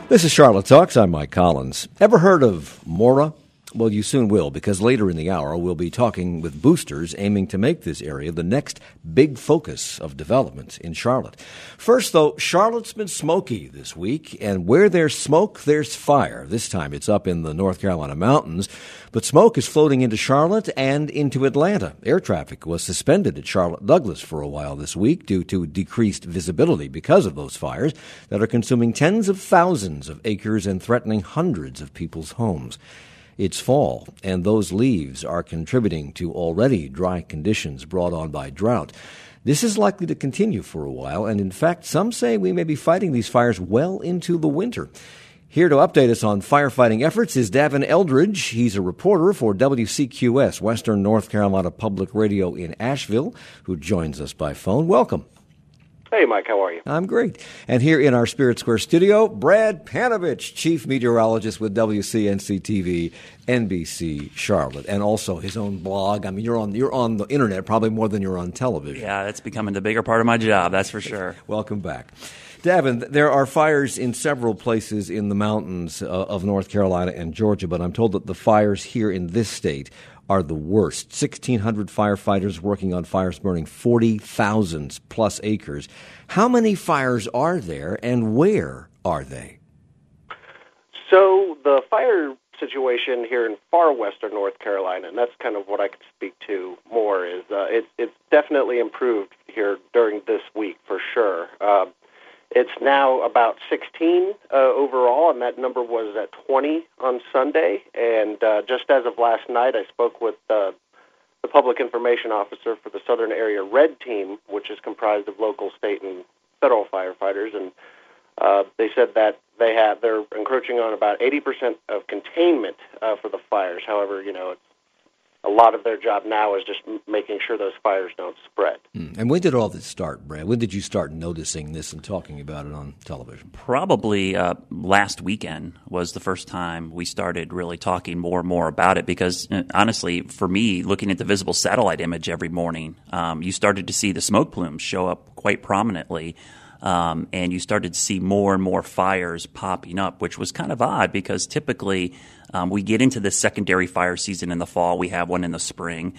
This is Charlotte Talks. I'm Mike Collins. Ever heard of Mora? Well, you soon will, because later in the hour we'll be talking with boosters aiming to make this area the next big focus of development in Charlotte. First, though, Charlotte's been smoky this week, and where there's smoke, there's fire. This time it's up in the North Carolina mountains, but smoke is floating into Charlotte and into Atlanta. Air traffic was suspended at Charlotte Douglas for a while this week due to decreased visibility because of those fires that are consuming tens of thousands of acres and threatening hundreds of people's homes. It's fall, and those leaves are contributing to already dry conditions brought on by drought. This is likely to continue for a while, and in fact, some say we may be fighting these fires well into the winter. Here to update us on firefighting efforts is Davin Eldridge. He's a reporter for WCQS, Western North Carolina Public Radio in Asheville, who joins us by phone. Welcome. Hey, Mike, how are you? I'm great. And here in our Spirit Square studio, Brad Panovich, chief meteorologist with WCNC-TV, NBC Charlotte, and also his own blog. I mean, you're on the internet probably more than you're on television. Yeah, that's becoming the bigger part of my job, that's for sure. Welcome back. Davin, there are fires in several places in the mountains of North Carolina and Georgia, but I'm told that the fires here in this state are the worst. 1,600 firefighters working on fires burning 40,000 plus acres. How many fires are there, and where are they? So the fire situation here in far western North Carolina, and that's kind of what I could speak to more, is it's definitely improved here during this week for sure. It's now about 16 overall, and that number was at 20 on Sunday. And just as of last night, I spoke with the public information officer for the Southern Area Red Team, which is comprised of local, state, and federal firefighters, and they said that they're encroaching on about 80% of containment for the fires. However, it's a lot of their job now is just making sure those fires don't spread. And when did all this start, Brad? When did you start noticing this and talking about it on television? Probably last weekend was the first time we started really talking more and more about it because, honestly, for me, looking at the visible satellite image every morning, you started to see the smoke plumes show up quite prominently. And you started to see more and more fires popping up, which was kind of odd because typically we get into the secondary fire season in the fall. We have one in the spring.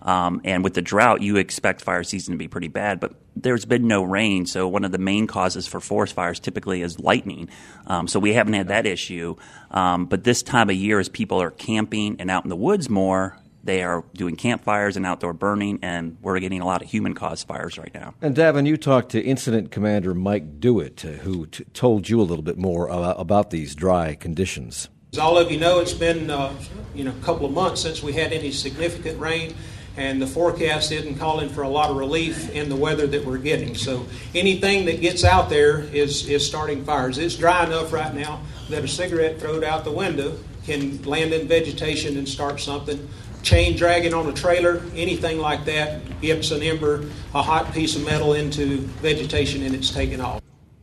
And with the drought, you expect fire season to be pretty bad, but there's been no rain. So one of the main causes for forest fires typically is lightning. So we haven't had that issue. But this time of year, as people are camping and out in the woods more, they are doing campfires and outdoor burning, and we're getting a lot of human-caused fires right now. And, Davin, you talked to Incident Commander Mike Dewitt, who told you a little bit more about these dry conditions. As all of you know, it's been a couple of months since we had any significant rain, and the forecast isn't calling for a lot of relief in the weather that we're getting. So anything that gets out there is starting fires. It's dry enough right now that a cigarette thrown out the window can land in vegetation and start something. Chain dragging on a trailer, anything like that, gets an ember, a hot piece of metal into vegetation, and it's taken off.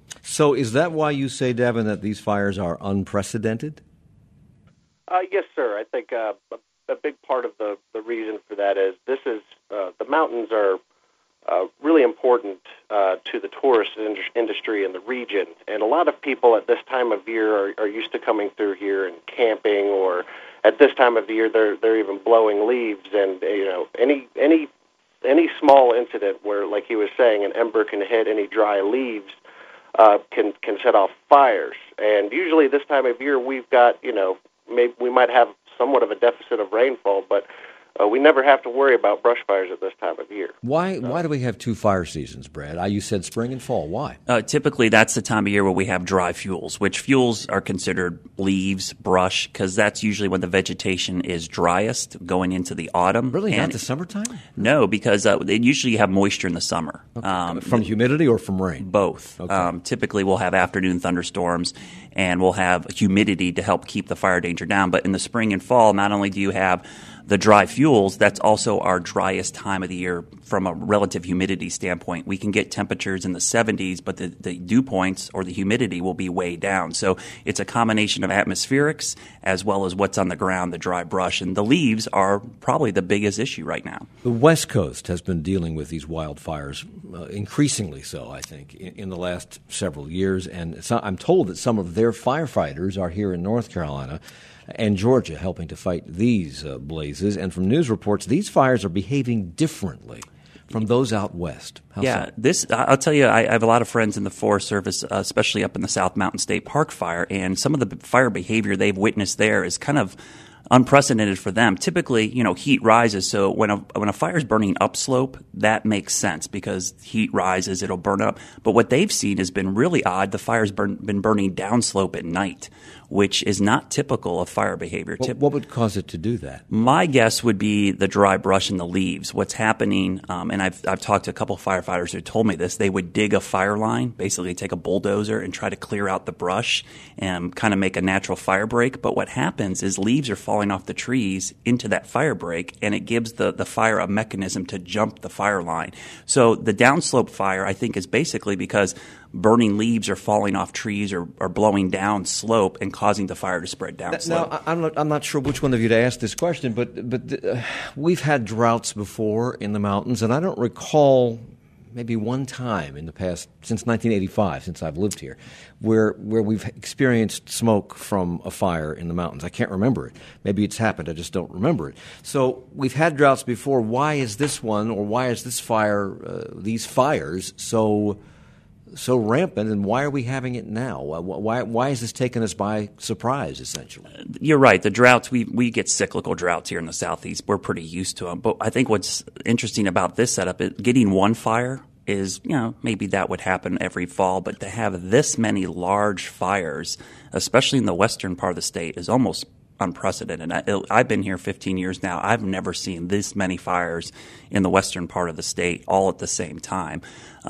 So is that why you say, Davin, that these fires are unprecedented? Yes, sir. I think a big part of the reason for that is the mountains are really important to the tourist industry in the region, and a lot of people at this time of year are used to coming through here and camping, or at this time of the year they're even blowing leaves, and any small incident where, like he was saying, an ember can hit any dry leaves can set off fires. And usually this time of year we've got maybe we might have somewhat of a deficit of rainfall, but we never have to worry about brush fires at this time of year. Why do we have two fire seasons, Brad? You said spring and fall. Why? Typically, that's the time of year where we have dry fuels, which fuels are considered leaves, brush, because that's usually when the vegetation is driest going into the autumn. Really? Not the summertime? No, because they usually have moisture in the summer. Okay. From humidity or from rain? Both. Okay. Typically, we'll have afternoon thunderstorms, and we'll have humidity to help keep the fire danger down. But in the spring and fall, not only do you have the dry fuels, that's also our driest time of the year from a relative humidity standpoint. We can get temperatures in the 70s, but the dew points or the humidity will be way down. So it's a combination of atmospherics as well as what's on the ground, the dry brush. And the leaves are probably the biggest issue right now. The West Coast has been dealing with these wildfires, increasingly so, I think, in the last several years. And I'm told that some of their firefighters are here in North Carolina and Georgia helping to fight these blazes. And from news reports, these fires are behaving differently from those out west. How so? I'll tell you, I have a lot of friends in the Forest Service, especially up in the South Mountain State Park fire, and some of the fire behavior they've witnessed there is kind of unprecedented for them. Typically, heat rises, so when a fire is burning upslope, that makes sense because heat rises, it'll burn up. But what they've seen has been really odd. The fire's been burning downslope at night, which is not typical of fire behavior. What would cause it to do that? My guess would be the dry brush and the leaves. What's happening, and I've talked to a couple of firefighters who told me this, they would dig a fire line, basically take a bulldozer and try to clear out the brush and kind of make a natural fire break. But what happens is leaves are falling off the trees into that fire break, and it gives the fire a mechanism to jump the fire line. So the downslope fire, I think, is basically because burning leaves are falling off trees or blowing down slope and causing the fire to spread down slope. Now, I'm not sure which one of you to ask this question, but we've had droughts before in the mountains, and I don't recall maybe one time in the past, since 1985, since I've lived here, where we've experienced smoke from a fire in the mountains. I can't remember it. Maybe it's happened, I just don't remember it. So we've had droughts before. Why is this one, or why is this fire, these fires, so rampant, and why are we having it now? Why is this taking us by surprise, essentially? You're right. The droughts, we get cyclical droughts here in the Southeast. We're pretty used to them. But I think what's interesting about this setup is getting one fire is, maybe that would happen every fall. But to have this many large fires, especially in the western part of the state, is almost unprecedented. I've been here 15 years now. I've never seen this many fires in the western part of the state all at the same time.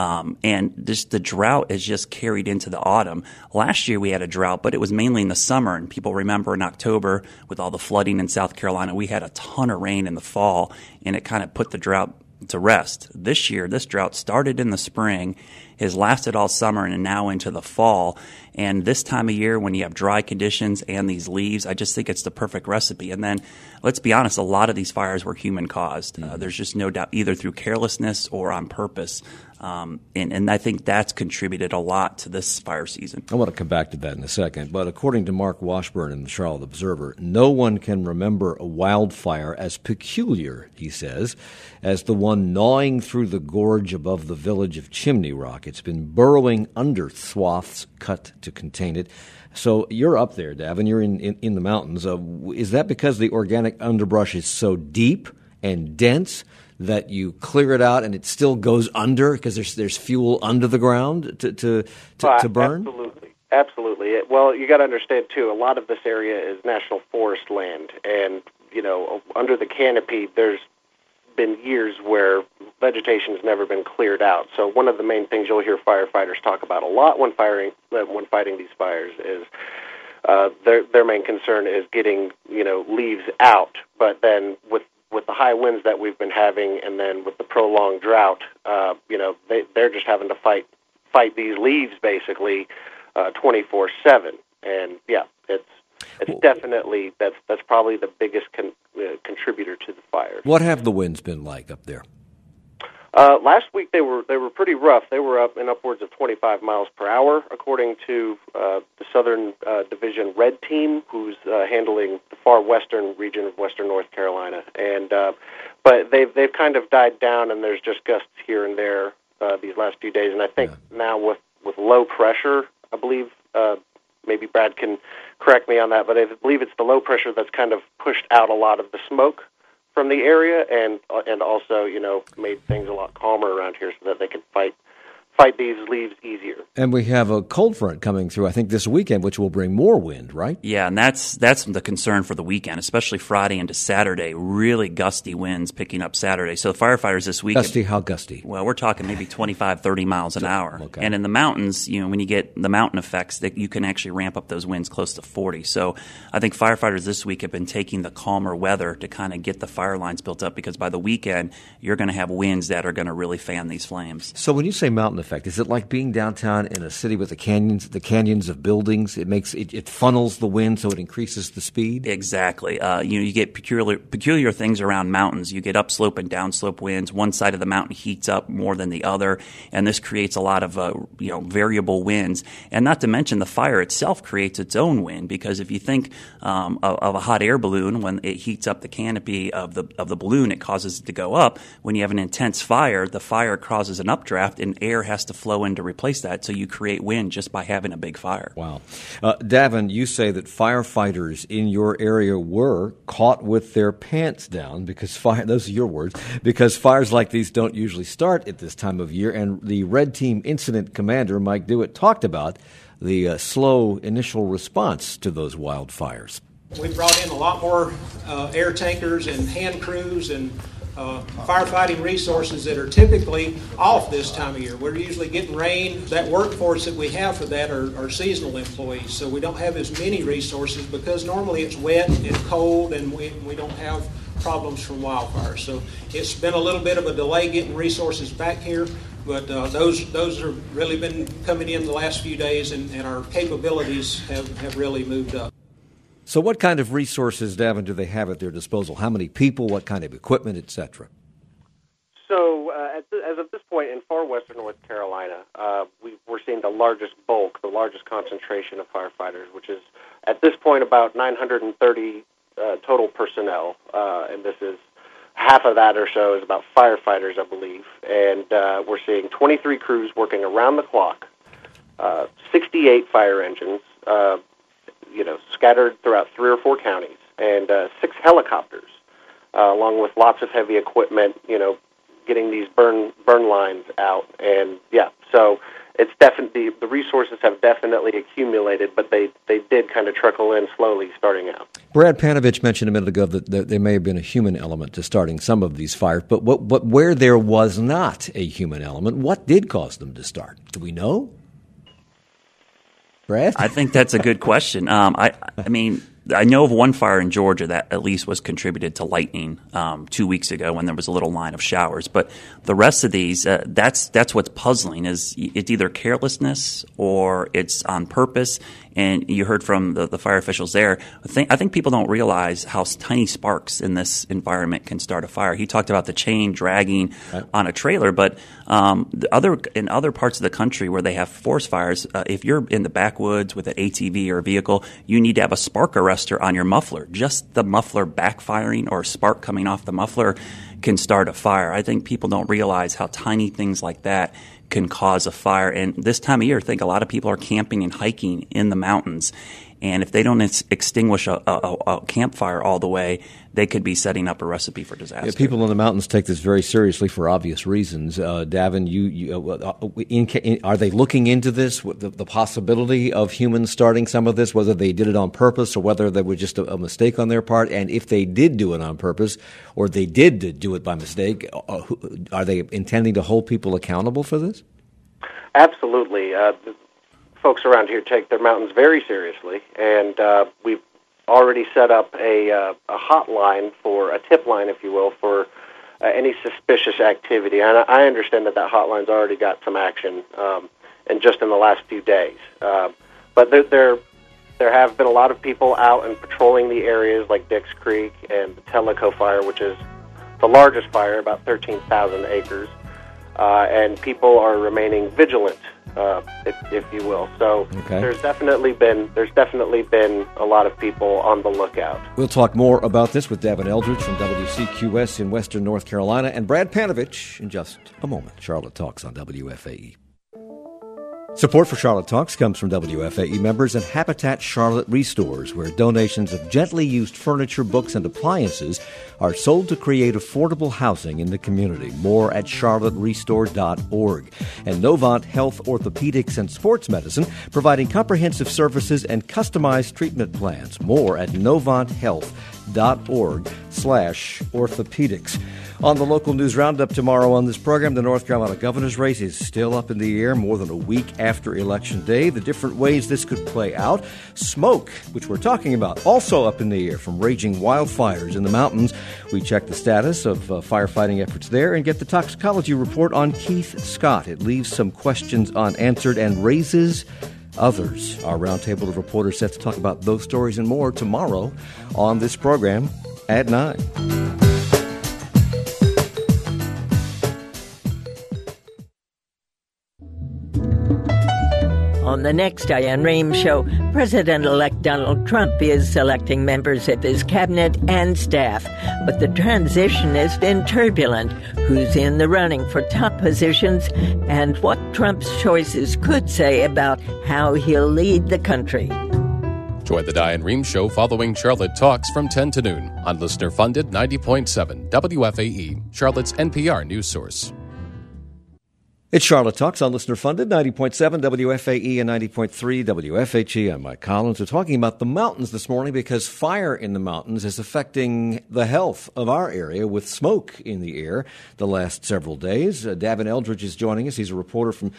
And the drought is just carried into the autumn. Last year we had a drought, but it was mainly in the summer. And people remember in October with all the flooding in South Carolina, we had a ton of rain in the fall, and it kind of put the drought to rest. This year, this drought started in the spring, has lasted all summer, and now into the fall. And this time of year, when you have dry conditions and these leaves, I just think it's the perfect recipe. And then, let's be honest, a lot of these fires were human-caused. There's just no doubt, either through carelessness or on purpose. And I think that's contributed a lot to this fire season. I want to come back to that in a second, but according to Mark Washburn in the Charlotte Observer, no one can remember a wildfire as peculiar, he says, as the one gnawing through the gorge above the village of Chimney Rock. It's been burrowing under swaths cut to contain it. So you're up there, Davin. You're in the mountains. Is that because the organic underbrush is so deep and dense that you clear it out and it still goes under because there's fuel under the ground to burn? Absolutely. Well, you got to understand too. A lot of this area is national forest land, and under the canopy, there's been years where vegetation has never been cleared out. So one of the main things you'll hear firefighters talk about a lot when fighting these fires is their main concern is getting leaves out. But then with the high winds that we've been having, and then with the prolonged drought, they're just having to fight these leaves basically 24/7. And yeah, it's definitely that's probably the biggest contributor to the fires. What have the winds been like up there? Last week they were pretty rough. They were up in upwards of 25 miles per hour, according to the Southern Division Red Team, who's handling the far western region of western North Carolina. And but they've kind of died down, and there's just gusts here and there these last few days. And I think now with low pressure, I believe maybe Brad can correct me on that, but I believe it's the low pressure that's kind of pushed out a lot of the smoke from the area, and also made things a lot calmer around here so that they can fight fight these leaves easier. And we have a cold front coming through, I think, this weekend, which will bring more wind, right? Yeah, and that's the concern for the weekend, especially Friday into Saturday. Really gusty winds picking up Saturday. So the firefighters this week... Gusty, how gusty? Well, we're talking maybe 25, 30 miles an hour. Okay. And in the mountains, when you get the mountain effects, that you can actually ramp up those winds close to 40. So I think firefighters this week have been taking the calmer weather to kind of get the fire lines built up, because by the weekend, you're going to have winds that are going to really fan these flames. So when you say mountain effect, is it like being downtown in a city with the canyons of buildings? It funnels the wind so it increases the speed? Exactly. You get peculiar things around mountains. You get upslope and downslope winds. One side of the mountain heats up more than the other, and this creates a lot of variable winds. And not to mention the fire itself creates its own wind, because if you think of a hot air balloon, when it heats up the canopy of the balloon, it causes it to go up. When you have an intense fire, the fire causes an updraft, and air has to flow in to replace that, so you create wind just by having a big fire. Wow. Davin, you say that firefighters in your area were caught with their pants down, because those are your words, because fires like these don't usually start at this time of year, and the Red Team Incident Commander, Mike Dewitt, talked about the slow initial response to those wildfires. We brought in a lot more air tankers and hand crews and firefighting resources that are typically off this time of year. We're usually getting rain. That workforce that we have for that are seasonal employees, so we don't have as many resources, because normally it's wet and cold, and we don't have problems from wildfires. So it's been a little bit of a delay getting resources back here, but those have really been coming in the last few days, and our capabilities have really moved up. So what kind of resources, Davin, do they have at their disposal? How many people, what kind of equipment, et cetera? So as of this point in far western North Carolina, we're seeing the largest concentration of firefighters, which is at this point about 930 total personnel, and this is half of that or so is about firefighters, I believe, and we're seeing 23 crews working around the clock, 68 fire engines, scattered throughout 3 or 4 counties, and 6 helicopters, along with lots of heavy equipment, getting these burn lines out. And so it's definitely, the resources have definitely accumulated, but they did kind of trickle in slowly starting out. Brad Panovich mentioned a minute ago that there may have been a human element to starting some of these fires, but where there was not a human element, what did cause them to start? Do we know? Brad? I think that's a good question. I know of one fire in Georgia that at least was contributed to lightning 2 weeks ago when there was a little line of showers. But the rest of these, that's what's puzzling, is it's either carelessness or it's on purpose. And you heard from the fire officials there. I think people don't realize how tiny sparks in this environment can start a fire. He talked about the chain dragging on a trailer, but in other parts of the country where they have forest fires, if you're in the backwoods with an ATV or a vehicle, you need to have a spark arrestor on your muffler. Just the muffler backfiring or spark coming off the muffler can start a fire. I think people don't realize how tiny things like that can cause a fire. And this time of year, I think a lot of people are camping and hiking in the mountains. And if they don't extinguish a campfire all the way, they could be setting up a recipe for disaster. Yeah, people in the mountains take this very seriously for obvious reasons. Davin, are they looking into this, the possibility of humans starting some of this, whether they did it on purpose or whether there was just a mistake on their part? And if they did do it on purpose or they did do it by mistake, are they intending to hold people accountable for this? Absolutely. Folks around here take their mountains very seriously, and we've already set up a hotline, for a tip line, if you will, for any suspicious activity. And I understand that hotline's already got some action, and just in the last few days. But there have been a lot of people out and patrolling the areas like Dix Creek and the Tellico fire, which is the largest fire, about 13,000 acres. And people are remaining vigilant, if you will. So There's definitely been a lot of people on the lookout. We'll talk more about this with Davin Eldridge from WCQS in Western North Carolina and Brad Panovich in just a moment. Charlotte Talks on WFAE. Support for Charlotte Talks comes from WFAE members and Habitat Charlotte Restores, where donations of gently used furniture, books, and appliances are sold to create affordable housing in the community. More at charlotterestore.org. And Novant Health Orthopedics and Sports Medicine, providing comprehensive services and customized treatment plans. More at novanthealth.org/orthopedics. On the local news roundup tomorrow on this program, the North Carolina governor's race is still up in the air more than a week after Election Day. The different ways this could play out. Smoke, which we're talking about, also up in the air from raging wildfires in the mountains. We check the status of firefighting efforts there and get the toxicology report on Keith Scott. It leaves some questions unanswered and raises others. Our roundtable of reporters set to talk about those stories and more tomorrow on this program at 9. On the next Diane Rehm Show, President-elect Donald Trump is selecting members of his cabinet and staff. But the transition has been turbulent. Who's in the running for top positions and what Trump's choices could say about how he'll lead the country. Join the Diane Rehm Show following Charlotte Talks from 10 to noon on listener-funded 90.7 WFAE, Charlotte's NPR news source. It's Charlotte Talks on listener-funded 90.7 WFAE and 90.3 WFHE. I'm Mike Collins. We're talking about the mountains this morning because fire in the mountains is affecting the health of our area with smoke in the air the last several days. Davin Eldridge is joining us. He's a reporter from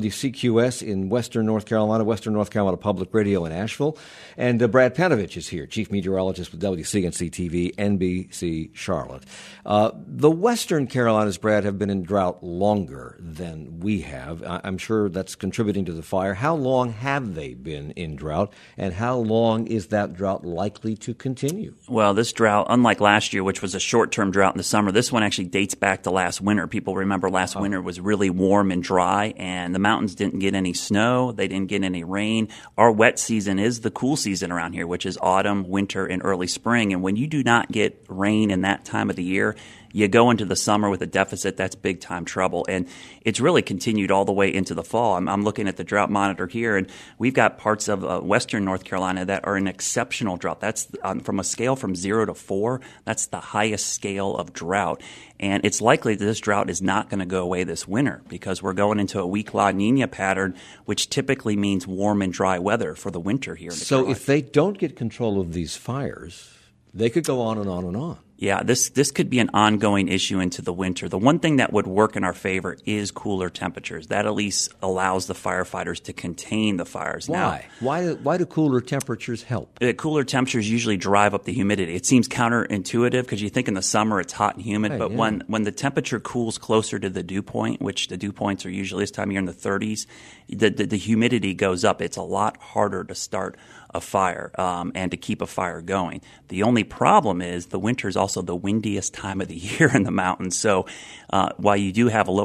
WCQS in Western North Carolina Public Radio in Asheville. And Brad Panovich is here, chief meteorologist with WCNC-TV, NBC Charlotte. The Western Carolinas, Brad, have been in drought longer than we have. I'm sure that's contributing to the fire. How long have they been in drought, and how long is that drought likely to continue? Well, this drought, unlike last year, which was a short-term drought in the summer, this one actually dates back to last winter. People remember last winter was really warm and dry, and the mountains didn't get any snow. They didn't get any rain. Our wet season is the cool season around here, which is autumn, winter, and early spring. And when you do not get rain in that time of the year, you go into the summer with a deficit, that's big-time trouble. And it's really continued all the way into the fall. I'm looking at the drought monitor here, and we've got parts of western North Carolina that are in exceptional drought. That's from a scale from 0 to 4. That's the highest scale of drought. And it's likely that this drought is not going to go away this winter because we're going into a weak La Nina pattern, which typically means warm and dry weather for the winter here in the Carolinas. So if they don't get control of these fires, they could go on and on and on. Yeah, this could be an ongoing issue into the winter. The one thing that would work in our favor is cooler temperatures. That at least allows the firefighters to contain the fires. Why? Now, why do cooler temperatures help? Cooler temperatures usually drive up the humidity. It seems counterintuitive because you think in the summer it's hot and humid, but when the temperature cools closer to the dew point, which the dew points are usually this time of year in the 30s, the humidity goes up. It's a lot harder to start a fire and to keep a fire going. The only problem is the winter is also the windiest time of the year in the mountains. So while you do have a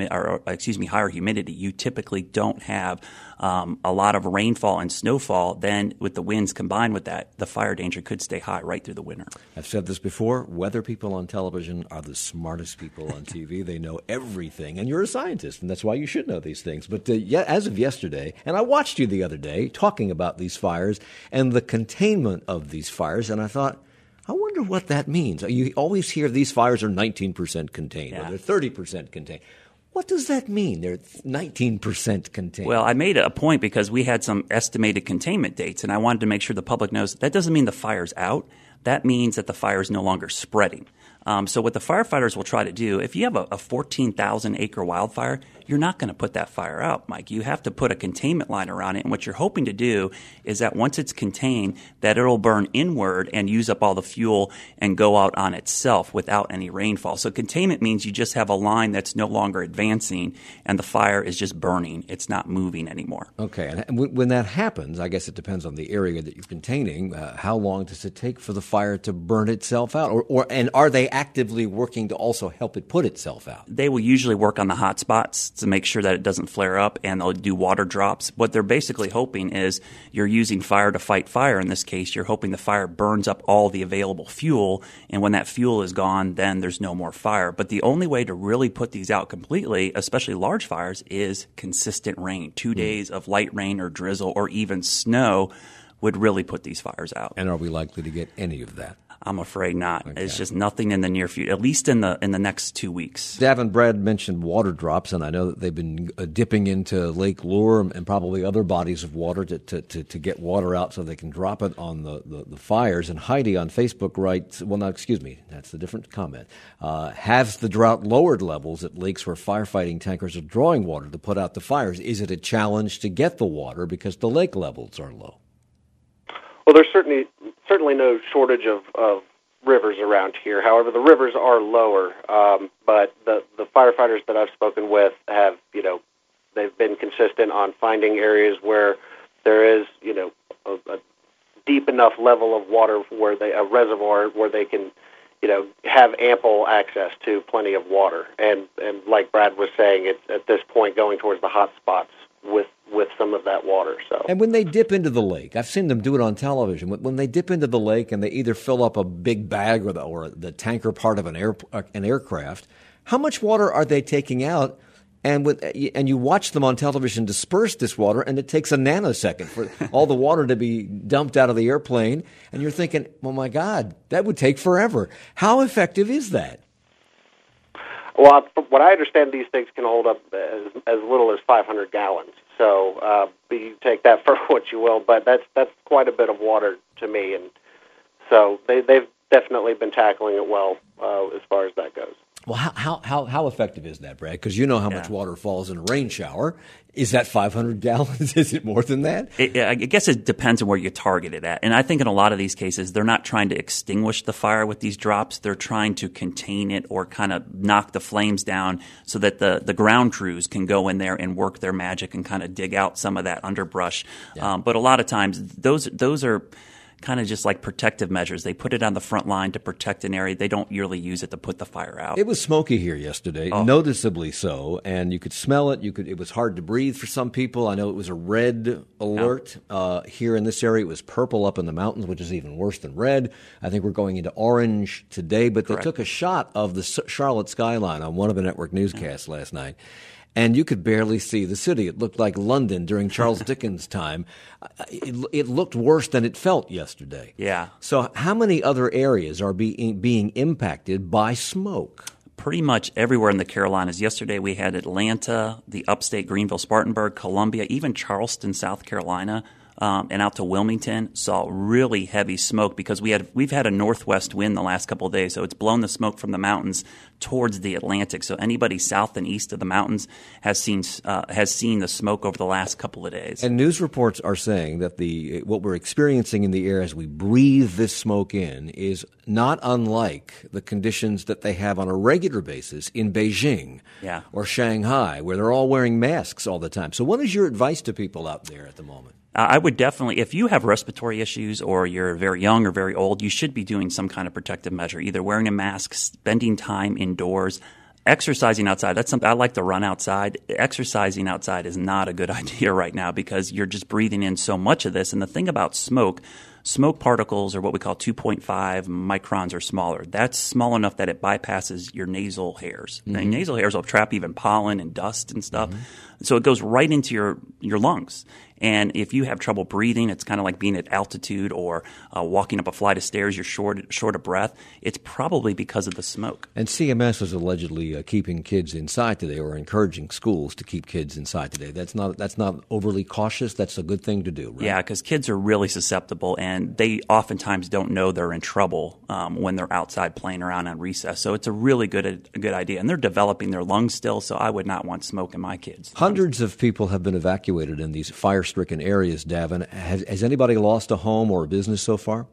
higher humidity, you typically don't have a lot of rainfall and snowfall. Then with the winds combined with that, the fire danger could stay high right through the winter. I've said this before. Weather people on television are the smartest people on TV. They know everything. And you're a scientist, and that's why you should know these things. But as of yesterday, and I watched you the other day talking about these fires and the containment of these fires, and I thought, I wonder what that means. You always hear these fires are 19% contained or they're 30% contained. What does that mean? They're 19% contained. Well, I made a point because we had some estimated containment dates, and I wanted to make sure the public knows that doesn't mean the fire's out. That means that the fire is no longer spreading. So what the firefighters will try to do, if you have a 14,000-acre wildfire, you're not going to put that fire out, Mike. You have to put a containment line around it. And what you're hoping to do is that once it's contained, that it'll burn inward and use up all the fuel and go out on itself without any rainfall. So containment means you just have a line that's no longer advancing and the fire is just burning. It's not moving anymore. Okay. And when that happens, I guess it depends on the area that you're containing. How long does it take for the fire to burn itself out? And are they actively working to also help it put itself out? They will usually work on the hot spots to make sure that it doesn't flare up, and they'll do water drops. What they're basically hoping is you're using fire to fight fire. In this case, you're hoping the fire burns up all the available fuel, and when that fuel is gone, then there's no more fire. But the only way to really put these out completely, especially large fires, is consistent rain. 2 days of light rain or drizzle or even snow would really put these fires out. And are we likely to get any of that? I'm afraid not. Okay. It's just nothing in the near future, at least in the next 2 weeks. Dav and Brad mentioned water drops, and I know that they've been dipping into Lake Lure and probably other bodies of water to get water out so they can drop it on the fires. And Heidi on Facebook writes, well, no, excuse me, that's a different comment. Has the drought lowered levels at lakes where firefighting tankers are drawing water to put out the fires? Is it a challenge to get the water because the lake levels are low? Well, there's certainly no shortage of rivers around here. However, the rivers are lower, but the firefighters that I've spoken with have, they've been consistent on finding areas where there is, a deep enough level of water where a reservoir where they can, have ample access to plenty of water. And like Brad was saying, it's at this point going towards the hot spots with some of that water. So, and when they dip into the lake, I've seen them do it on television. When they dip into the lake and they either fill up a big bag or the tanker part of an aircraft, how much water are they taking out? And you watch them on television disperse this water, and it takes a nanosecond for all the water to be dumped out of the airplane. And you're thinking, oh my God, that would take forever. How effective is that? Well, from what I understand, these things can hold up as little as 500 gallons. So you take that for what you will, but that's quite a bit of water to me, and so they've definitely been tackling it well as far as that goes. Well, how effective is that, Brad? Because you know how much water falls in a rain shower. Is that 500 gallons? Is it more than that? I guess it depends on where you target it at. And I think in a lot of these cases, they're not trying to extinguish the fire with these drops. They're trying to contain it or kind of knock the flames down so that the ground crews can go in there and work their magic and kind of dig out some of that underbrush. Yeah. But a lot of times, those are kind of just like protective measures. They put it on the front line to protect an area. They don't really use it to put the fire out. It was smoky here yesterday, noticeably so, and you could smell it. It was hard to breathe for some people. I know it was a red alert here in this area. It was purple up in the mountains, which is even worse than red. I think we're going into orange today, but Correct. They took a shot of the Charlotte skyline on one of the network newscasts last night. And you could barely see the city. It looked like London during Charles Dickens' time. It looked worse than it felt yesterday. Yeah. So how many other areas are being impacted by smoke? Pretty much everywhere in the Carolinas. Yesterday we had Atlanta, the upstate Greenville, Spartanburg, Columbia, even Charleston, South Carolina, and out to Wilmington, saw really heavy smoke because we've had a northwest wind the last couple of days, so it's blown the smoke from the mountains towards the Atlantic. So anybody south and east of the mountains has seen the smoke over the last couple of days. And news reports are saying that what we're experiencing in the air as we breathe this smoke in is not unlike the conditions that they have on a regular basis in Beijing or Shanghai, where they're all wearing masks all the time. So what is your advice to people out there at the moment? I would definitely, if you have respiratory issues or you're very young or very old, you should be doing some kind of protective measure, either wearing a mask, spending time indoors, exercising outside. That's something I like to run outside. Exercising outside is not a good idea right now because you're just breathing in so much of this. And the thing about smoke particles are what we call 2.5 microns or smaller. That's small enough that it bypasses your nasal hairs. Mm-hmm. And nasal hairs will trap even pollen and dust and stuff. Mm-hmm. So it goes right into your lungs. And if you have trouble breathing, it's kind of like being at altitude or walking up a flight of stairs, you're short of breath. It's probably because of the smoke. And CMS is allegedly keeping kids inside today, or encouraging schools to keep kids inside today. That's not overly cautious. That's a good thing to do, right? Yeah, because kids are really susceptible, and they oftentimes don't know they're in trouble when they're outside playing around on recess. So it's a really good idea. And they're developing their lungs still, so I would not want smoke in my kids. Hundreds of people have been evacuated in these fire-stricken areas, Davin. Has anybody lost a home or a business so far?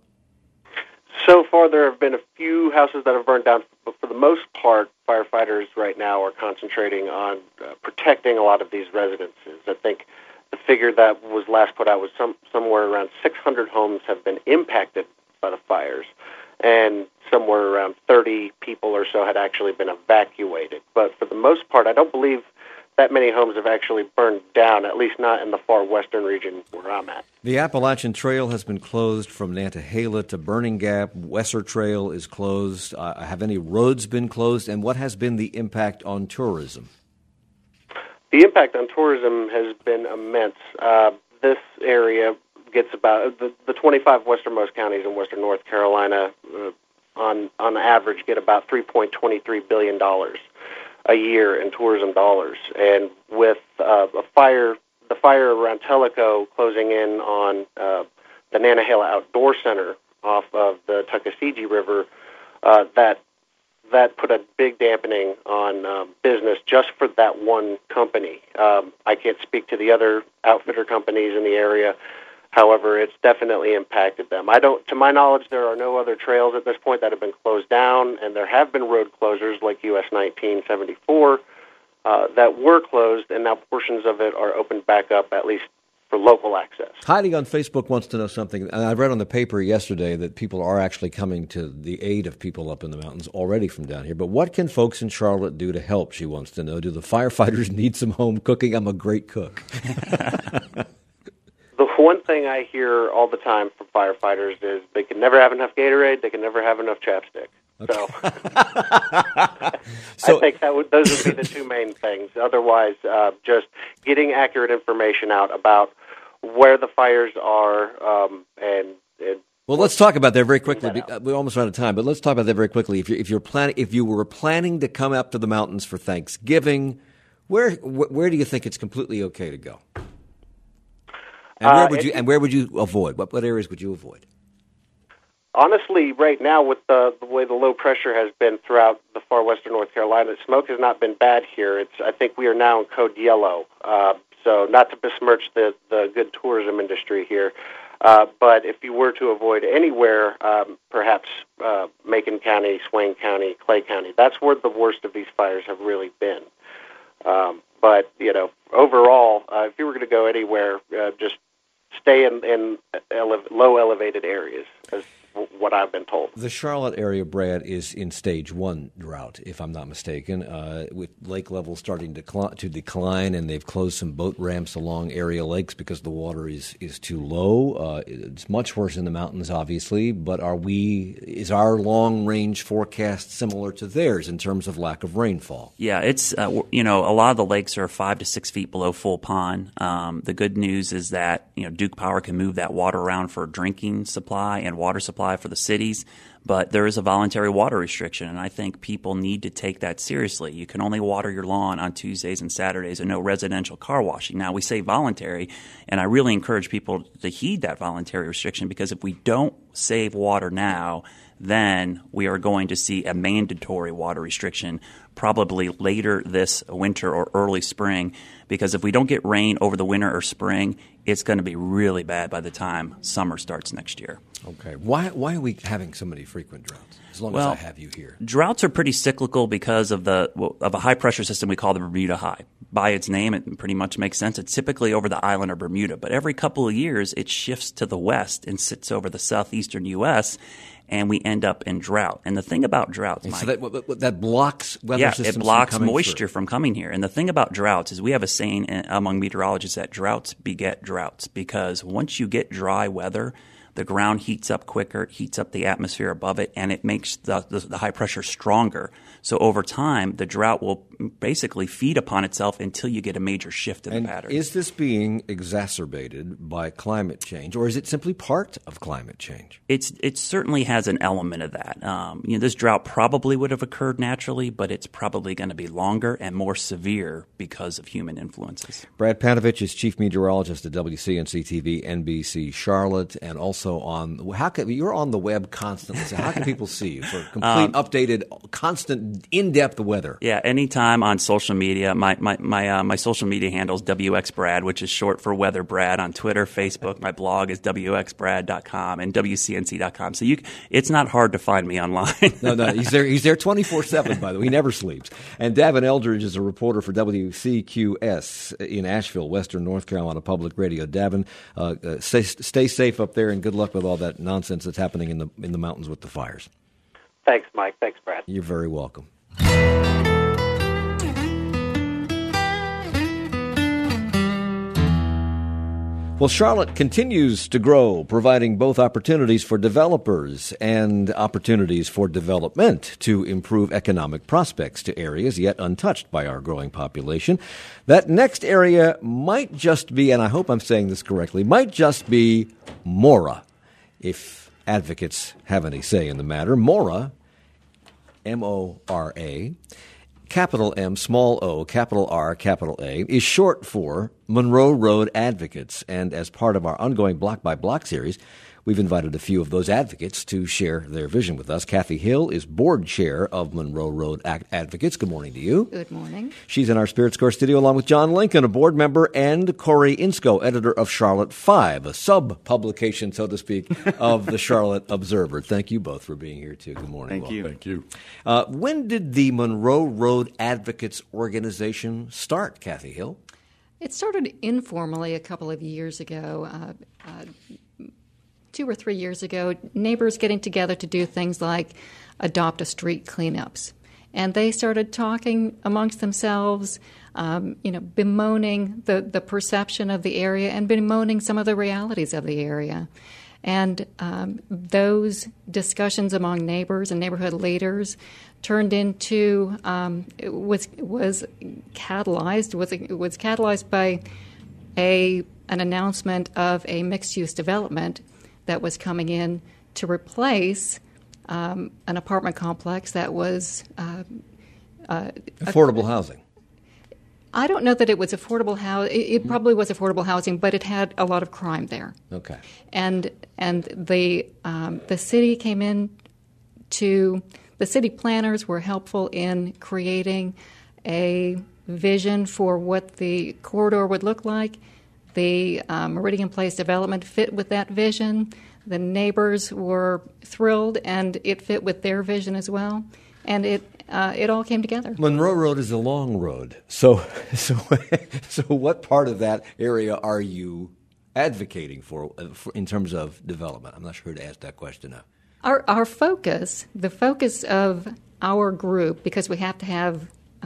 So far, there have been a few houses that have burned down, but for the most part, firefighters right now are concentrating on protecting a lot of these residences. I think the figure that was last put out was somewhere around 600 homes have been impacted by the fires, and somewhere around 30 30 people or so had actually been evacuated. But for the most part, I don't believe that many homes have actually burned down, at least not in the far western region where I'm at. The Appalachian Trail has been closed from Nantahala to Burning Gap. Wesser Trail is closed. Have any roads been closed? And what has been the impact on tourism? The impact on tourism has been immense. This area gets about the 25 westernmost counties in western North Carolina on average get about $3.23 billion a year in tourism dollars. And with the fire around Tellico closing in on the Nantahala Outdoor Center off of the Tuckasegee River, that put a big dampening on business just for that one company. I can't speak to the other outfitter companies in the area. However, it's definitely impacted them. To my knowledge, there are no other trails at this point that have been closed down, and there have been road closures like US 1974 that were closed, and now portions of it are opened back up, at least for local access. Heidi on Facebook wants to know something. And I read on the paper yesterday that people are actually coming to the aid of people up in the mountains already from down here. But what can folks in Charlotte do to help, she wants to know. Do the firefighters need some home cooking? I'm a great cook. The one thing I hear all the time from firefighters is they can never have enough Gatorade, they can never have enough chapstick. Okay. So I think those would be the two main things. Otherwise, just getting accurate information out about where the fires are. Well, let's talk about that very quickly. We're almost out of time, but let's talk about that very quickly. If you were planning to come up to the mountains for Thanksgiving, where do you think it's completely okay to go? And where would you avoid? What areas would you avoid? Honestly, right now, with the way the low pressure has been throughout the far western North Carolina, smoke has not been bad here. I think we are now in code yellow. So not to besmirch the good tourism industry here, but if you were to avoid anywhere, perhaps Macon County, Swain County, Clay County, that's where the worst of these fires have really been. But, overall, if you were going to go anywhere, just stay in low elevated areas, is what I've been told. The Charlotte area, Brad, is in stage 1 drought, if I'm not mistaken, with lake levels starting to decline, and they've closed some boat ramps along area lakes because the water is too low. It's much worse in the mountains, obviously, but is our long-range forecast similar to theirs in terms of lack of rainfall? Yeah, it's a lot of the lakes are 5 to 6 feet below full pond. The good news is that Duke Power can move that water around for drinking supply and water supply for the cities, but there is a voluntary water restriction, and I think people need to take that seriously. You can only water your lawn on Tuesdays and Saturdays, and no residential car washing. Now, we say voluntary, and I really encourage people to heed that voluntary restriction, because if we don't save water now, then we are going to see a mandatory water restriction probably later this winter or early spring, because if we don't get rain over the winter or spring, it's going to be really bad by the time summer starts next year. Okay. Why are we having so many frequent droughts, as long as I have you here? Droughts are pretty cyclical because of a high-pressure system we call the Bermuda High. By its name, it pretty much makes sense. It's typically over the island of Bermuda, but every couple of years it shifts to the west and sits over the southeastern U.S., and we end up in drought. And the thing about droughts, Mike, so that blocks weather systems it blocks from moisture from coming here. And the thing about droughts is we have a saying among meteorologists that droughts beget droughts, because once you get dry weather, the ground heats up quicker, it heats up the atmosphere above it, and it makes the high pressure stronger. So over time, the drought will basically feed upon itself until you get a major shift in the pattern. Is this being exacerbated by climate change, or is it simply part of climate change? It certainly has an element of that. This drought probably would have occurred naturally, but it's probably going to be longer and more severe because of human influences. Brad Panovich is chief meteorologist at WCNC-TV, NBC Charlotte, and also you're on the web constantly. So how can people see you for complete, updated, constant, in-depth weather? Yeah, anytime on social media. My social media handle is WXBrad, which is short for Weather Brad on Twitter, Facebook. My blog is WXBrad.com and WCNC.com. So it's not hard to find me online. No, he's there 24/7. By the way, he never sleeps. And Davin Eldridge is a reporter for WCQS in Asheville, Western North Carolina Public Radio. Davin, stay safe up there, and good luck with all that nonsense that's happening in the mountains with the fires. Thanks, Mike. Thanks, Brad. You're very welcome. Well, Charlotte continues to grow, providing both opportunities for developers and opportunities for development to improve economic prospects to areas yet untouched by our growing population. That next area might just be, and I hope I'm saying this correctly, might just be Mora, if advocates have any say in the matter. Mora, M-O-R-A, capital M, small o, capital R, capital A, is short for Monroe Road Advocates. And as part of our ongoing Block by Block series, we've invited a few of those advocates to share their vision with us. Kathy Hill is board chair of Monroe Road Advocates. Good morning to you. Good morning. She's in our Spirit Score studio along with John Lincoln, a board member, and Corey Insko, editor of Charlotte 5, a sub-publication, so to speak, of the Charlotte Observer. Thank you both for being here, too. Good morning. Thank you. Thank you. When did the Monroe Road Advocates organization start, Kathy Hill? It started informally a couple of years ago. 2 or 3 years ago, neighbors getting together to do things like adopt a street cleanups. And they started talking amongst themselves, bemoaning the perception of the area and bemoaning some of the realities of the area. And those discussions among neighbors and neighborhood leaders turned into was catalyzed by an announcement of a mixed-use development that was coming in to replace an apartment complex that was affordable housing. I don't know that it was affordable housing. It probably was affordable housing, but it had a lot of crime there. Okay. And the city came in to the city planners were helpful in creating a vision for what the corridor would look like. The Meridian Place development fit with that vision. The neighbors were thrilled, and it fit with their vision as well. And it all came together. Monroe Road is a long road. So what part of that area are you advocating for in terms of development? I'm not sure who to ask that question of. Our focus, the focus of our group, because we have to have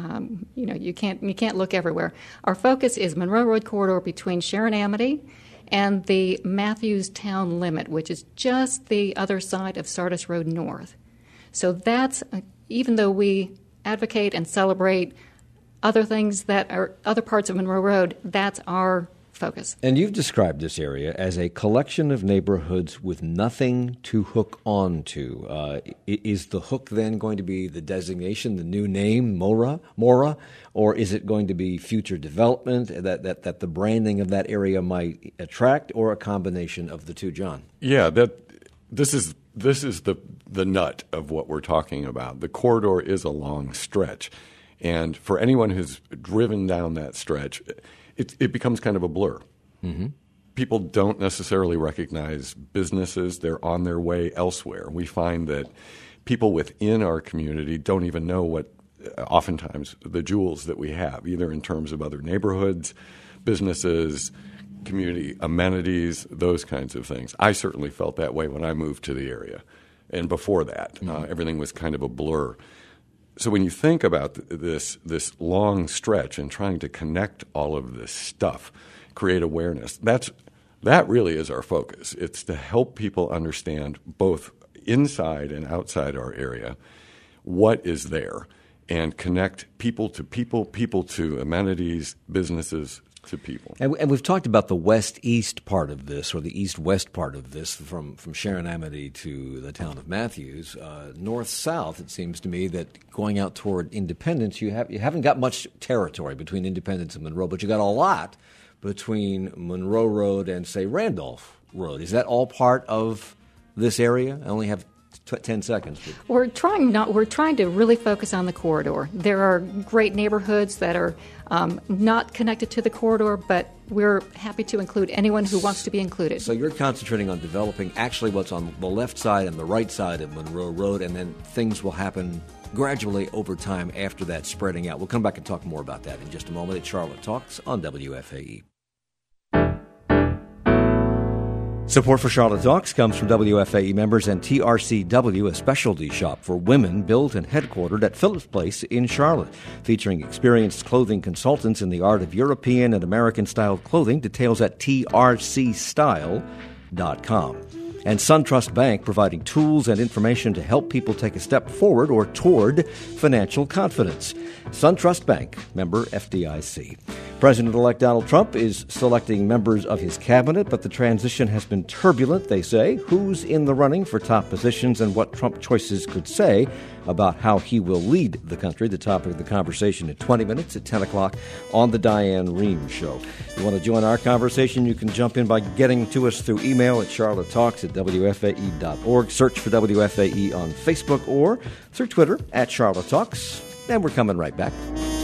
you can't look everywhere. Our focus is Monroe Road corridor between Sharon-Amity and the Matthews town limit, which is just the other side of Sardis Road North. So that's, even though we advocate and celebrate other things that are other parts of Monroe Road, that's our focus. And you've described this area as a collection of neighborhoods with nothing to hook on to. Is the hook then going to be the designation, the new name, Mora, or is it going to be future development that the branding of that area might attract, or a combination of the two, John? Yeah, this is the nut of what we're talking about. The corridor is a long stretch, and for anyone who's driven down that stretch, it becomes kind of a blur. Mm-hmm. People don't necessarily recognize businesses. They're on their way elsewhere. We find that people within our community don't even know what, oftentimes, the jewels that we have, either in terms of other neighborhoods, businesses, community amenities, those kinds of things. I certainly felt that way when I moved to the area. And before that, everything was kind of a blur. So when you think about this long stretch and trying to connect all of this stuff, create awareness, that really is our focus. It's to help people understand both inside and outside our area what is there, and connect people to amenities, businesses to people. And we've talked about the west-east part of this, or the east-west part of this, from Sharon-Amity to the town of Matthews. North-south, it seems to me that going out toward Independence, you haven't got much territory between Independence and Monroe, but you got a lot between Monroe Road and, say, Randolph Road. Is that all part of this area? I only have 10 seconds. We're trying to really focus on the corridor. There are great neighborhoods that are not connected to the corridor, but we're happy to include anyone who wants to be included. So you're concentrating on developing actually what's on the left side and the right side of Monroe Road, and then things will happen gradually over time after that, spreading out. We'll come back and talk more about that in just a moment. It's Charlotte Talks on WFAE. Support for Charlotte Talks comes from WFAE members and TRCW, a specialty shop for women built and headquartered at Phillips Place in Charlotte, featuring experienced clothing consultants in the art of European and American-styled clothing. Details at trcstyle.com. And SunTrust Bank, providing tools and information to help people take a step forward or toward financial confidence. SunTrust Bank, member FDIC. President-elect Donald Trump is selecting members of his cabinet, but the transition has been turbulent, they say. Who's in the running for top positions and what Trump choices could say about how he will lead the country? The topic of the conversation in 20 minutes at 10 o'clock on The Diane Rehm Show. If you want to join our conversation, you can jump in by getting to us through email at charlottetalks@wfae.org. Search for WFAE on Facebook or through Twitter at Charlotte Talks. And we're coming right back.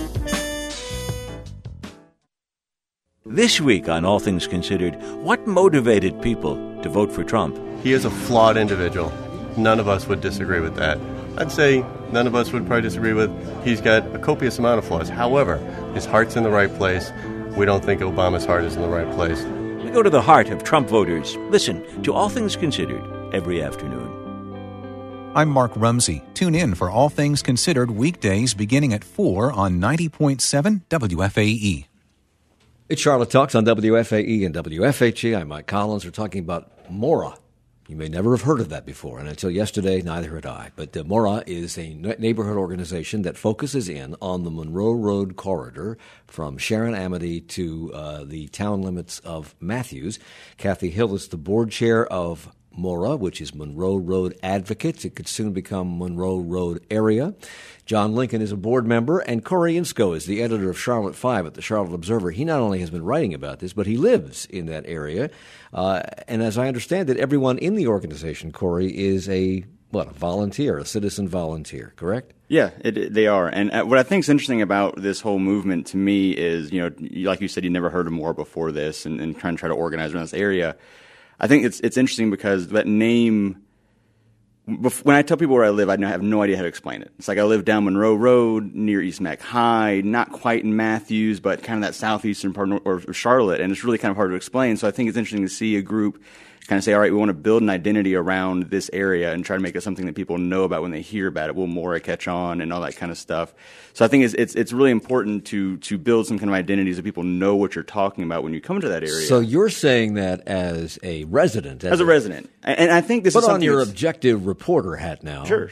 This week on All Things Considered, what motivated people to vote for Trump? He is a flawed individual. None of us would disagree with that. I'd say none of us would probably disagree with he's got a copious amount of flaws. However, his heart's in the right place. We don't think Obama's heart is in the right place. We go to the heart of Trump voters. Listen to All Things Considered every afternoon. I'm Mark Rumsey. Tune in for All Things Considered weekdays beginning at 4 on 90.7 WFAE. It's Charlotte Talks on WFAE and WFHE. I'm Mike Collins. We're talking about Mora. You may never have heard of that before, and until yesterday, neither had I. But Mora is a neighborhood organization that focuses in on the Monroe Road corridor from Sharon Amity to the town limits of Matthews. Kathy Hill is the board chair of Mora, which is Monroe Road Advocates. It could soon become Monroe Road Area. John Lincoln is a board member, and Corey Insko is the editor of Charlotte 5 at the Charlotte Observer. He not only has been writing about this, but he lives in that area. And as I understand it, everyone in the organization, Corey, is a volunteer, a citizen volunteer, correct? Yeah, they are. And what I think is interesting about this whole movement to me is, like you said, you never heard of Mora before this and trying to try to organize around this area. I think it's interesting because that name, when I tell people where I live, I have no idea how to explain it. It's like I live down Monroe Road near East Mac High, not quite in Matthews, but kind of that southeastern part of Charlotte, and it's really kind of hard to explain. So I think it's interesting to see a group kind of say, all right, we want to build an identity around this area and try to make it something that people know about when they hear about it. Will Mora catch on and all that kind of stuff? So I think it's really important to build some kind of identity so people know what you're talking about when you come to that area. So you're saying that as a resident. As a resident. And I think this is something on your objective reporter hat now. Sure.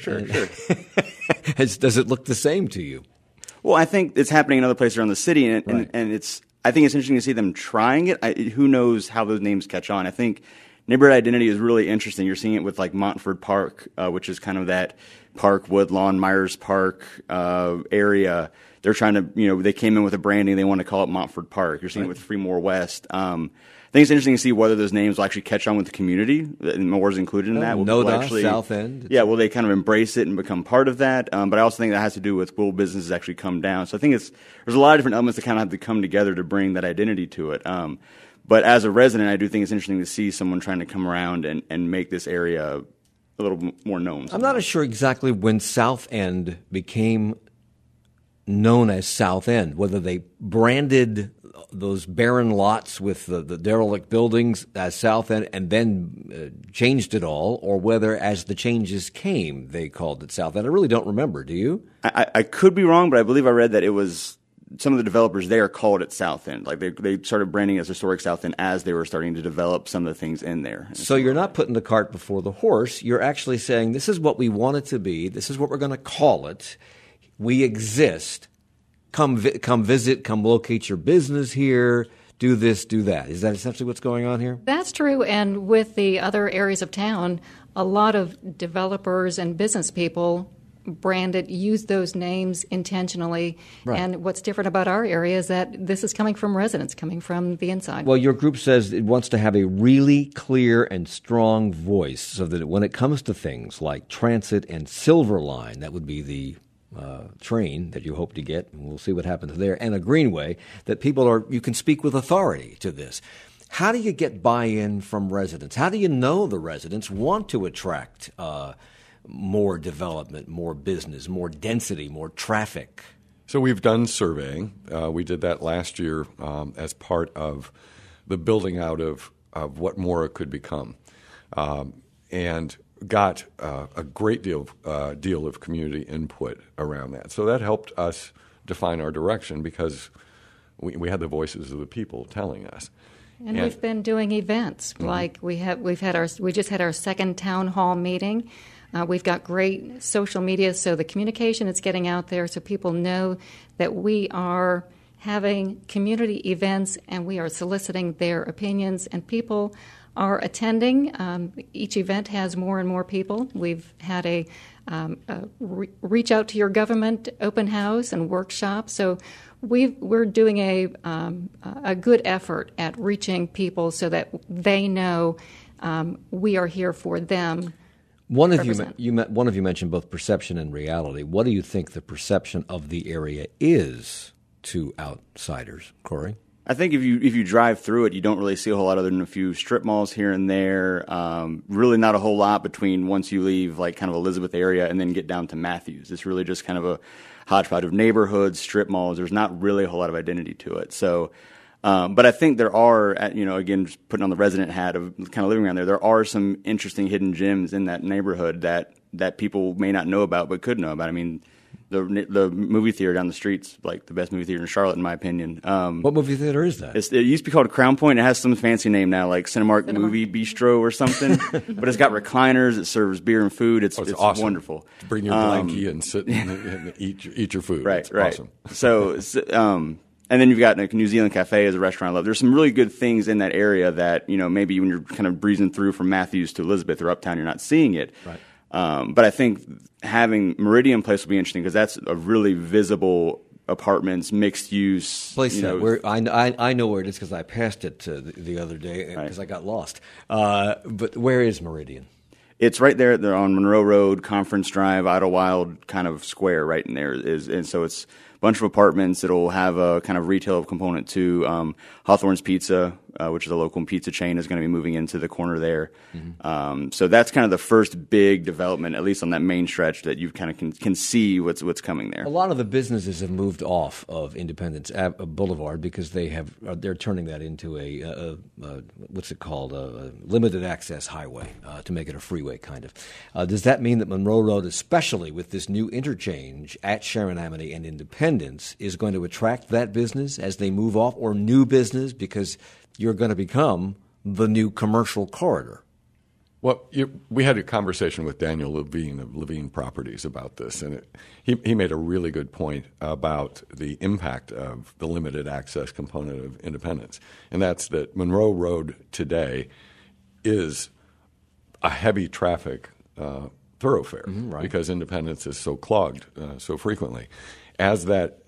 Does it look the same to you? Well, I think it's happening in other places around the city, and I think it's interesting to see them trying it. Who knows how those names catch on? I think neighborhood identity is really interesting. You're seeing it with like Montford Park, which is kind of that Park, Woodlawn, Myers Park area. They're trying to, they came in with a branding. They want to call it Montford Park. You're seeing it with Fremore West. I think it's interesting to see whether those names will actually catch on with the community. More's included in that. NODA, South End. Yeah, will they kind of embrace it and become part of that? But I also think that has to do with will businesses actually come down. So I think there's a lot of different elements that kind of have to come together to bring that identity to it. But as a resident, I do think it's interesting to see someone trying to come around and make this area a little more known. I'm not sure exactly when South End became known as South End, whether they branded those barren lots with the derelict buildings as South End and then changed it all, or whether as the changes came, they called it South End. I really don't remember. Do you? I could be wrong, but I believe I read that it was some of the developers there called it South End. Like they started branding it as Historic South End as they were starting to develop some of the things in there. So you're not putting the cart before the horse. You're actually saying this is what we want it to be. This is what we're going to call it. We exist. Come visit. Come locate your business here. Do this, do that. Is that essentially what's going on here? That's true. And with the other areas of town, a lot of developers and business people use those names intentionally. Right. And what's different about our area is that this is coming from residents, coming from the inside. Well, your group says it wants to have a really clear and strong voice so that when it comes to things like transit and Silver Line, that would be the train that you hope to get, and we'll see what happens there, and a greenway, that you can speak with authority to this. How do you get buy-in from residents? How do you know the residents want to attract more development, more business, more density, more traffic? So we've done surveying. We did that last year as part of the building out of what Mora could become, and got a great deal of community input around that. So that helped us define our direction because we had the voices of the people telling us. And we've been doing events like we just had our second town hall meeting. We've got great social media, so the communication is getting out there, so people know that we are having community events and we are soliciting their opinions, and people are attending. Each event has more and more people. We've had a reach out to your government open house and workshop. So we're doing a good effort at reaching people so that they know we are here for them. One of you mentioned both perception and reality. What do you think the perception of the area is to outsiders, Corey? I think if you drive through it, you don't really see a whole lot other than a few strip malls here and there. Really not a whole lot between once you leave like kind of Elizabeth area and then get down to Matthews. It's really just kind of a hodgepodge of neighborhoods, strip malls. There's not really a whole lot of identity to it. So, but I think there are, again, just putting on the resident hat of kind of living around there are some interesting hidden gems in that neighborhood that people may not know about but could know about. I mean, the movie theater down the street's like the best movie theater in Charlotte, in my opinion. What movie theater is that? It used to be called Crown Point. It has some fancy name now, like Cinemark Movie Bistro or something. But it's got recliners. It serves beer and food. It's awesome. Wonderful. Bring your blankie and sit and eat your food. Right, it's right. Awesome. So, and then you've got like New Zealand Cafe as a restaurant I love. There's some really good things in that area that, maybe when you're kind of breezing through from Matthews to Elizabeth or Uptown, you're not seeing it. Right. But I think having Meridian Place will be interesting because that's a really visible apartments, mixed use place. I know where it is because I passed it the other day because I got lost. But where is Meridian? It's right there. They're on Monroe Road, Conference Drive, Idlewild kind of square right in there. And so it's a bunch of apartments. It'll have a kind of retail component to Hawthorne's Pizza, which is a local pizza chain, is going to be moving into the corner there. Mm-hmm. So that's kind of the first big development, at least on that main stretch, that you kind of can see what's coming there. A lot of the businesses have moved off of Independence Boulevard because they're turning that into a what's it called, a limited access highway to make it a freeway kind of. Does that mean that Monroe Road, especially with this new interchange at Sharon Amity and Independence, is going to attract that business as they move off, or new business because you're going to become the new commercial corridor? Well, we had a conversation with Daniel Levine of Levine Properties about this, and he made a really good point about the impact of the limited access component of Independence, and that's that Monroe Road today is a heavy traffic thoroughfare because Independence is so clogged so frequently. As that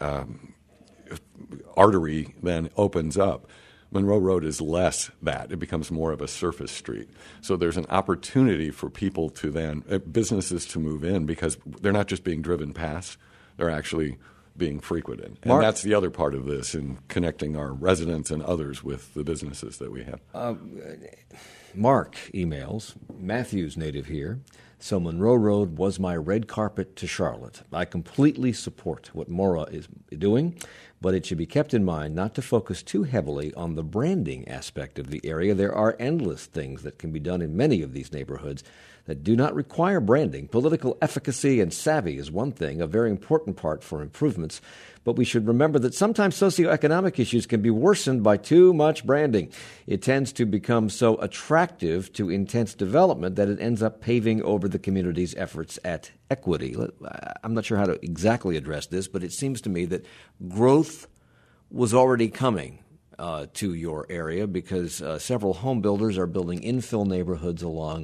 artery then opens up, Monroe Road is less that. It becomes more of a surface street. So there's an opportunity for people to then, businesses to move in because they're not just being driven past, they're actually being frequented. And that's the other part of this in connecting our residents and others with the businesses that we have. Mark emails, Matthews native here. So Monroe Road was my red carpet to Charlotte. I completely support what Mora is doing, but it should be kept in mind not to focus too heavily on the branding aspect of the area. There are endless things that can be done in many of these neighborhoods that do not require branding. Political efficacy and savvy is one thing, a very important part for improvements, but we should remember that sometimes socioeconomic issues can be worsened by too much branding. It tends to become so attractive to intense development that it ends up paving over the community's efforts at equity. I'm not sure how to exactly address this, but it seems to me that growth was already coming to your area because several home builders are building infill neighborhoods along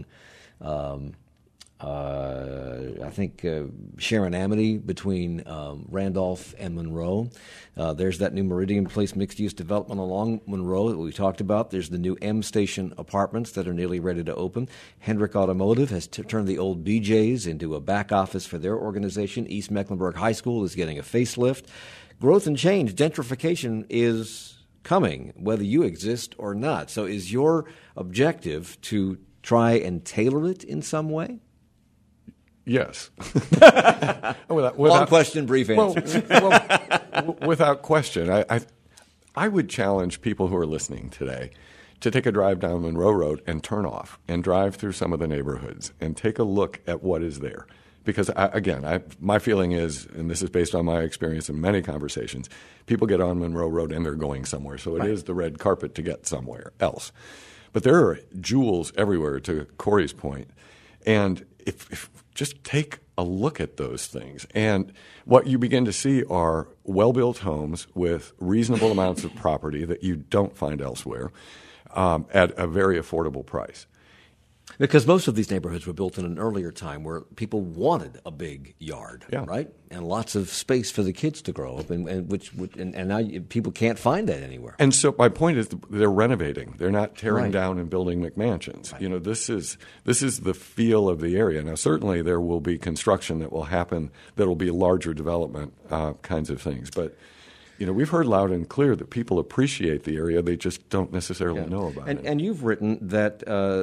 I think Sharon Amity between Randolph and Monroe. There's that new Meridian Place mixed-use development along Monroe that we talked about. There's the new M Station apartments that are nearly ready to open. Hendrick Automotive has turned the old BJ's into a back office for their organization. East Mecklenburg High School is getting a facelift. Growth and change, gentrification is coming, whether you exist or not. So is your objective to try and tailor it in some way? Yes. Long question, brief answer. Without question. I would challenge people who are listening today to take a drive down Monroe Road and turn off and drive through some of the neighborhoods and take a look at what is there. Because, my feeling is, and this is based on my experience in many conversations, people get on Monroe Road and they're going somewhere. So it is the red carpet to get somewhere else. But there are jewels everywhere, to Corey's point. And if just take a look at those things. And what you begin to see are well-built homes with reasonable amounts of property that you don't find elsewhere at a very affordable price. Because most of these neighborhoods were built in an earlier time where people wanted a big yard, right? And lots of space for the kids to grow up, and now people can't find that anywhere. And so my point is they're renovating. They're not tearing down and building McMansions. Right. This is the feel of the area. Now, certainly there will be construction that will happen that will be larger development kinds of things. But we've heard loud and clear that people appreciate the area. They just don't necessarily know about it. And you've written that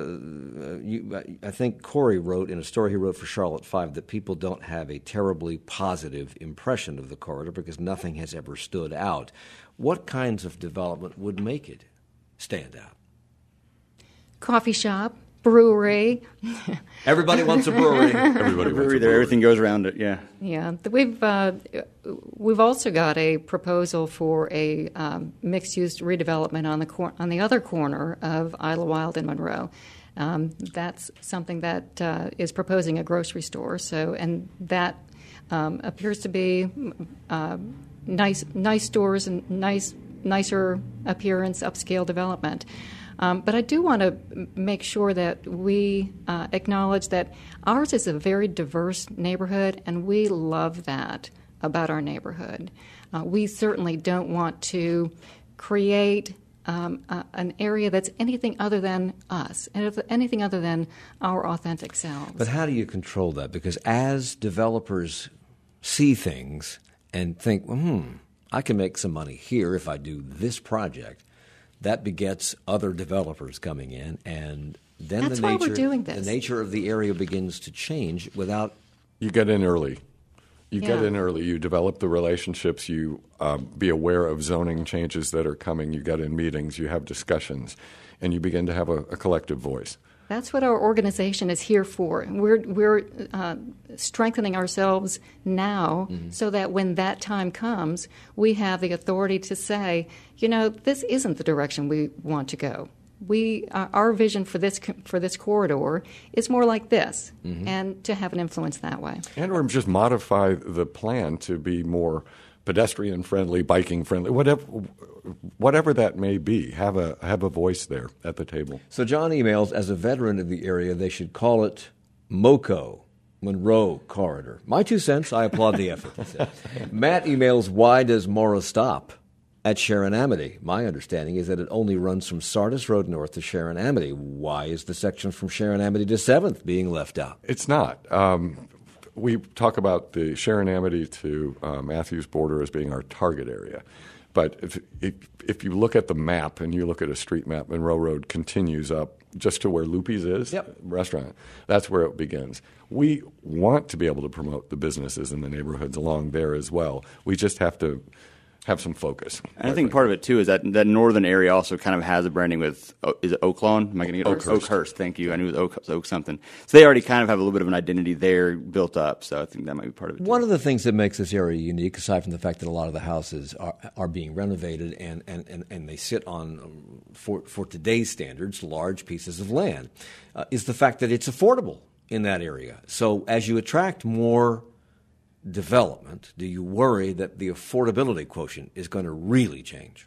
I think Corey wrote in a story he wrote for Charlotte 5 that people don't have a terribly positive impression of the corridor because nothing has ever stood out. What kinds of development would make it stand out? Coffee shop, brewery. Everybody wants a brewery. Everybody wants a brewery. Everything goes around it. Yeah. Yeah. We've also got a proposal for a mixed-use redevelopment on the other corner of Idlewild and Monroe. That's something that is proposing a grocery store. And that appears to be nice stores and nicer appearance, upscale development. But I do want to make sure that we acknowledge that ours is a very diverse neighborhood, and we love that about our neighborhood. We certainly don't want to create an area that's anything other than us, and anything other than our authentic selves. But how do you control that? Because as developers see things and think, I can make some money here if I do this project, that begets other developers coming in, and then that's why we're doing this. The nature of the area begins to change without... You get in early. Get in early. You develop the relationships. You be aware of zoning changes that are coming. You get in meetings. You have discussions. And you begin to have a collective voice. That's what our organization is here for. We're strengthening ourselves now so that when that time comes, we have the authority to say, this isn't the direction we want to go. Our vision for this corridor is more like this, and to have an influence that way. And or just modify the plan to be more pedestrian-friendly, biking-friendly, whatever that may be. Have a voice there at the table. So John emails, as a veteran of the area, they should call it MoCo, Monroe Corridor. My 2 cents, I applaud the effort. Matt emails, why does Mora stop at Sharon-Amity? My understanding is that it only runs from Sardis Road north to Sharon-Amity. Why is the section from Sharon-Amity to 7th being left out? It's not. We talk about the Sharon-Amity to Matthews border as being our target area. But if you look at the map and you look at a street map, Monroe Road continues up just to where Loopy's is, restaurant. That's where it begins. We want to be able to promote the businesses in the neighborhoods along there as well. We just have to have some focus. And I think part of it, too, is that northern area also kind of has a branding with, is it Oaklawn? Am I going to get Oakhurst? Thank you. I knew it was Oak something. So they already kind of have a little bit of an identity there built up, so I think that might be part of it, too. One of the things that makes this area unique, aside from the fact that a lot of the houses are being renovated and they sit on, for today's standards, large pieces of land, is the fact that it's affordable in that area. So as you attract more development, do you worry that the affordability quotient is going to really change?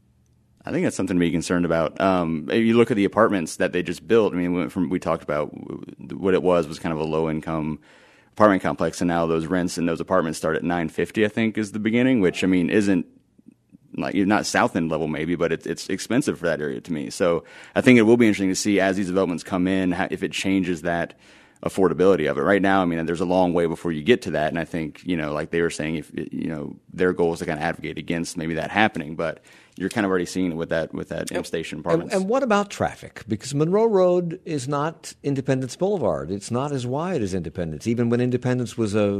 I think that's something to be concerned about. If you look at the apartments that they just built, we talked about what it was kind of a low-income apartment complex, and now those rents in those apartments start at $950, I think, is the beginning, which, isn't like not South End level maybe, but it's expensive for that area to me. So I think it will be interesting to see as these developments come in, if it changes that affordability of it. Right now, there's a long way before you get to that, and I think, like they were saying, if their goal is to kind of advocate against maybe that happening, but you're kind of already seeing it with that M Station apartments. And what about traffic? Because Monroe Road is not Independence Boulevard. It's not as wide as Independence, even when Independence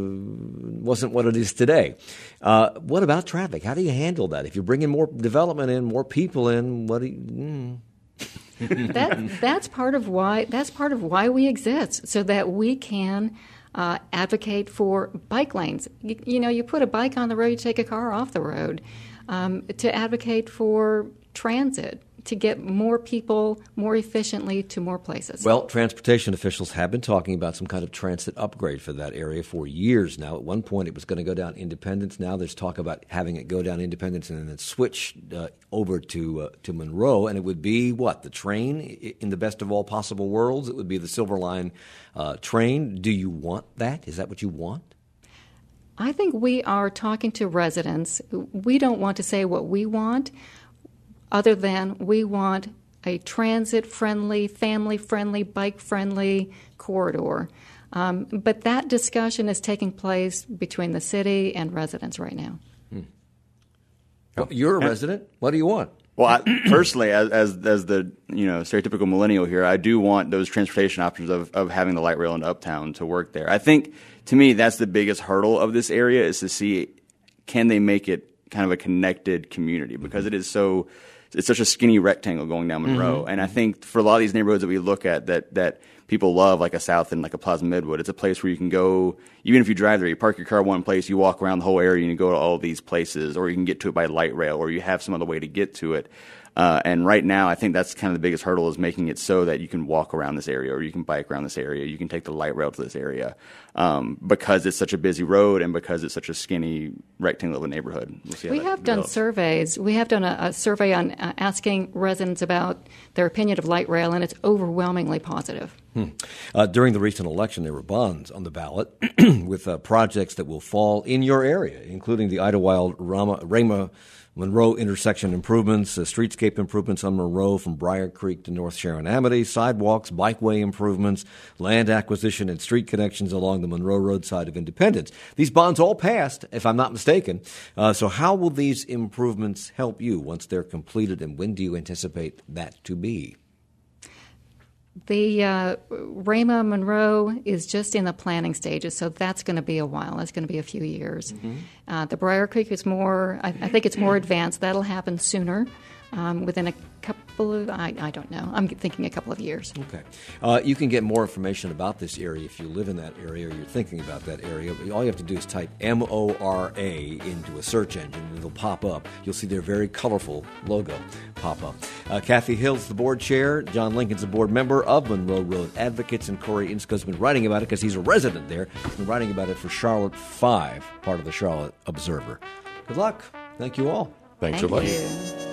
wasn't what it is today. What about traffic? How do you handle that? If you're bringing more development in, more people in, what do you... That's part of why we exist, so that we can advocate for bike lanes. You put a bike on the road, you take a car off the road. To advocate for transit, to get more people more efficiently to more places. Well, transportation officials have been talking about some kind of transit upgrade for that area for years now. At one point, it was going to go down Independence. Now there's talk about having it go down Independence and then switch over to Monroe. And it would be, the train in the best of all possible worlds? It would be the Silver Line train. Do you want that? Is that what you want? I think we are talking to residents. We don't want to say what we want, other than we want a transit-friendly, family-friendly, bike-friendly corridor. But that discussion is taking place between the city and residents right now. Well, you're a resident. What do you want? Well, personally, as the stereotypical millennial here, I do want those transportation options of having the light rail into Uptown to work there. I think, to me, that's the biggest hurdle of this area, is to see, can they make it kind of a connected community, because it's such a skinny rectangle going down Monroe. Mm-hmm. And I think for a lot of these neighborhoods that we look at that people love, like a South and like a Plaza Midwood, it's a place where you can go, even if you drive there, you park your car one place, you walk around the whole area and you go to all these places, or you can get to it by light rail, or you have some other way to get to it. And right now, I think that's kind of the biggest hurdle, is making it so that you can walk around this area, or you can bike around this area, you can take the light rail to this area, because it's such a busy road and because it's such a skinny rectangle of a neighborhood. We have done surveys. We have done a survey on asking residents about their opinion of light rail, and it's overwhelmingly positive. During the recent election, there were bonds on the ballot with projects that will fall in your area, including the Idlewild Rama Monroe intersection improvements, streetscape improvements on Monroe from Briar Creek to North Sharon-Amity, sidewalks, bikeway improvements, land acquisition, and street connections along the Monroe Road side of Independence. These bonds all passed, if I'm not mistaken. So how will these improvements help you once they're completed, and when do you anticipate that to be? The Rama Monroe is just in the planning stages, so that's going to be a while. That's going to be a few years. Mm-hmm. The Briar Creek is more, I think it's more advanced. That'll happen sooner, within a couple of, I don't know. I'm thinking a couple of years. Okay. You can get more information about this area if you live in that area or you're thinking about that area. All you have to do is type MORA into a search engine and it'll pop up. You'll see their very colorful logo pop up. Kathy Hill's the board chair. John Lincoln's a board member of Monroe Road Advocates, and Corey Insko's been writing about it because he's a resident there. He's been writing about it for Charlotte 5, part of the Charlotte Observer. Good luck. Thank you all. Thanks so much. Thank you.